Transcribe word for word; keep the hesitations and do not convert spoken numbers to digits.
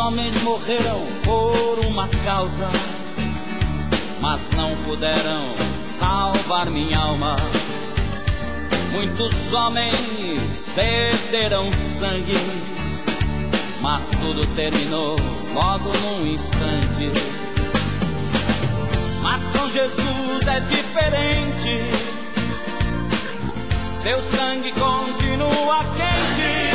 homens morreram por uma causa, mas não puderam salvar minha alma. Muitos homens perderam sangue, mas tudo terminou logo num instante. Mas com Jesus é diferente, seu sangue continua quente.